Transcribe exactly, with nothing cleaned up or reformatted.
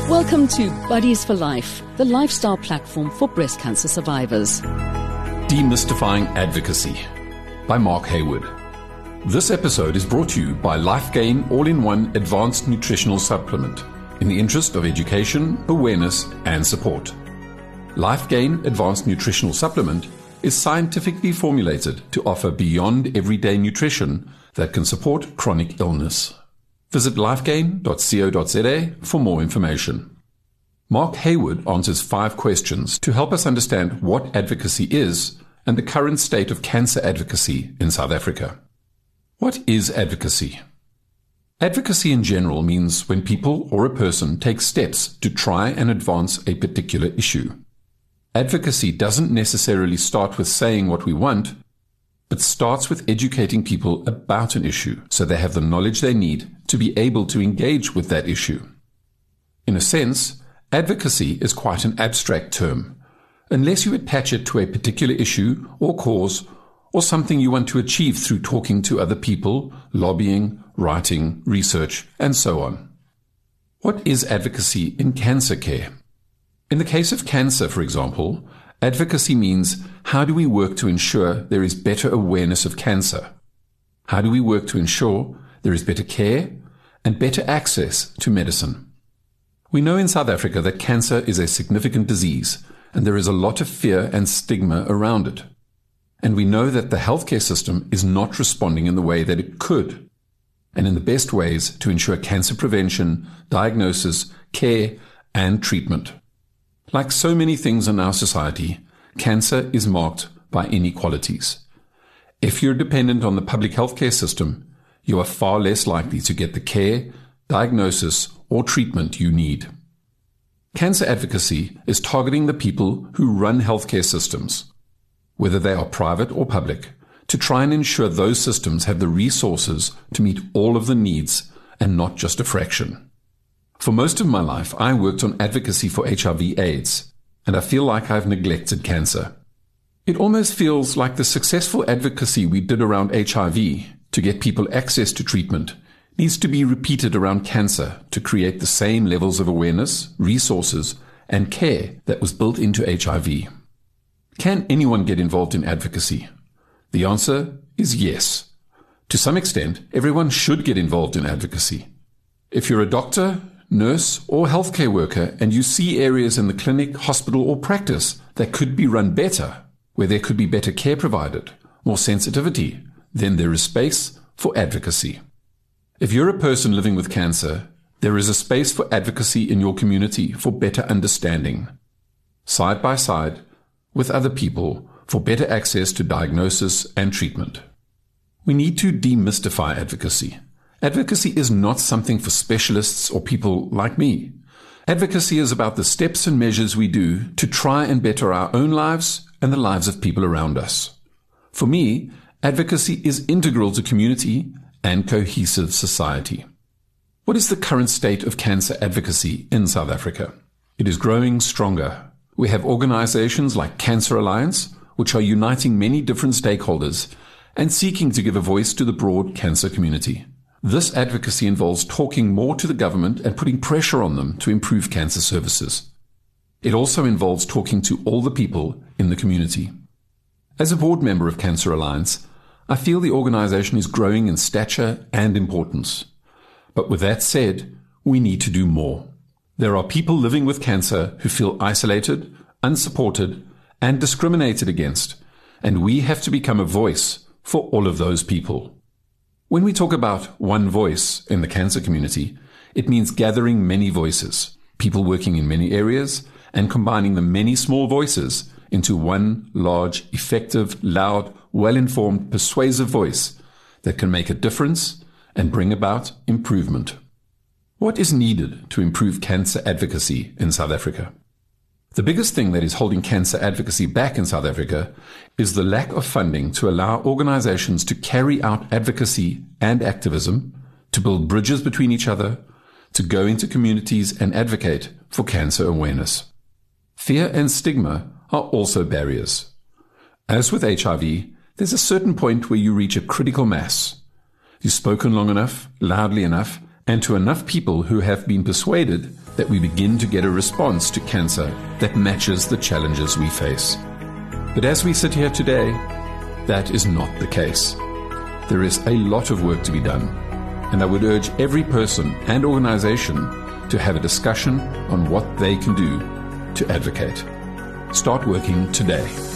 Welcome to Buddies for Life, the lifestyle platform for breast cancer survivors. Demystifying Advocacy by Mark Hayward. This episode is brought to you by LifeGain All-in-One Advanced Nutritional Supplement in the interest of education, awareness, and support. LifeGain Advanced Nutritional Supplement is scientifically formulated to offer beyond everyday nutrition that can support chronic illness. Visit lifegain dot co dot za for more information. Mark Hayward answers five questions to help us understand what advocacy is and the current state of cancer advocacy in South Africa. What is advocacy? Advocacy in general means when people or a person takes steps to try and advance a particular issue. Advocacy doesn't necessarily start with saying what we want, but starts with educating people about an issue so they have the knowledge they need to be able to engage with that issue. In a sense, advocacy is quite an abstract term, unless you attach it to a particular issue or cause or something you want to achieve through talking to other people, lobbying, writing, research, and so on. What is advocacy in cancer care? In the case of cancer, for example, advocacy means how do we work to ensure there is better awareness of cancer? How do we work to ensure there is better care and better access to medicine? We know in South Africa that cancer is a significant disease and there is a lot of fear and stigma around it. And we know that the healthcare system is not responding in the way that it could and in the best ways to ensure cancer prevention, diagnosis, care, and treatment. Like so many things in our society, cancer is marked by inequalities. If you're dependent on the public healthcare system, you are far less likely to get the care, diagnosis, or treatment you need. Cancer advocacy is targeting the people who run healthcare systems, whether they are private or public, to try and ensure those systems have the resources to meet all of the needs and not just a fraction. For most of my life, I worked on advocacy for H I V AIDS, and I feel like I've neglected cancer. It almost feels like the successful advocacy we did around H I V to get people access to treatment needs to be repeated around cancer to create the same levels of awareness, resources, and care that was built into H I V. Can anyone get involved in advocacy? The answer is yes. To some extent, everyone should get involved in advocacy. If you're a doctor, nurse, or healthcare worker and you see areas in the clinic, hospital, or practice that could be run better, where there could be better care provided, more sensitivity, then there is space for advocacy. If you're a person living with cancer, there is a space for advocacy in your community for better understanding, side by side with other people for better access to diagnosis and treatment. We need to demystify advocacy. Advocacy is not something for specialists or people like me. Advocacy is about the steps and measures we do to try and better our own lives and the lives of people around us. For me, advocacy is integral to community and cohesive society. What is the current state of cancer advocacy in South Africa? It is growing stronger. We have organizations like Cancer Alliance, which are uniting many different stakeholders and seeking to give a voice to the broad cancer community. This advocacy involves talking more to the government and putting pressure on them to improve cancer services. It also involves talking to all the people in the community. As a board member of Cancer Alliance, I feel the organization is growing in stature and importance. But with that said, we need to do more. There are people living with cancer who feel isolated, unsupported, and discriminated against, and we have to become a voice for all of those people. When we talk about one voice in the cancer community, it means gathering many voices, people working in many areas, and combining the many small voices into one large, effective, loud, well-informed, persuasive voice that can make a difference and bring about improvement. What is needed to improve cancer advocacy in South Africa? The biggest thing that is holding cancer advocacy back in South Africa is the lack of funding to allow organizations to carry out advocacy and activism, to build bridges between each other, to go into communities and advocate for cancer awareness. Fear and stigma are also barriers. As with H I V, there's a certain point where you reach a critical mass. You've spoken long enough, loudly enough, and to enough people who have been persuaded that we begin to get a response to cancer that matches the challenges we face. But as we sit here today, that is not the case. There is a lot of work to be done, and I would urge every person and organization to have a discussion on what they can do to advocate. Start working today.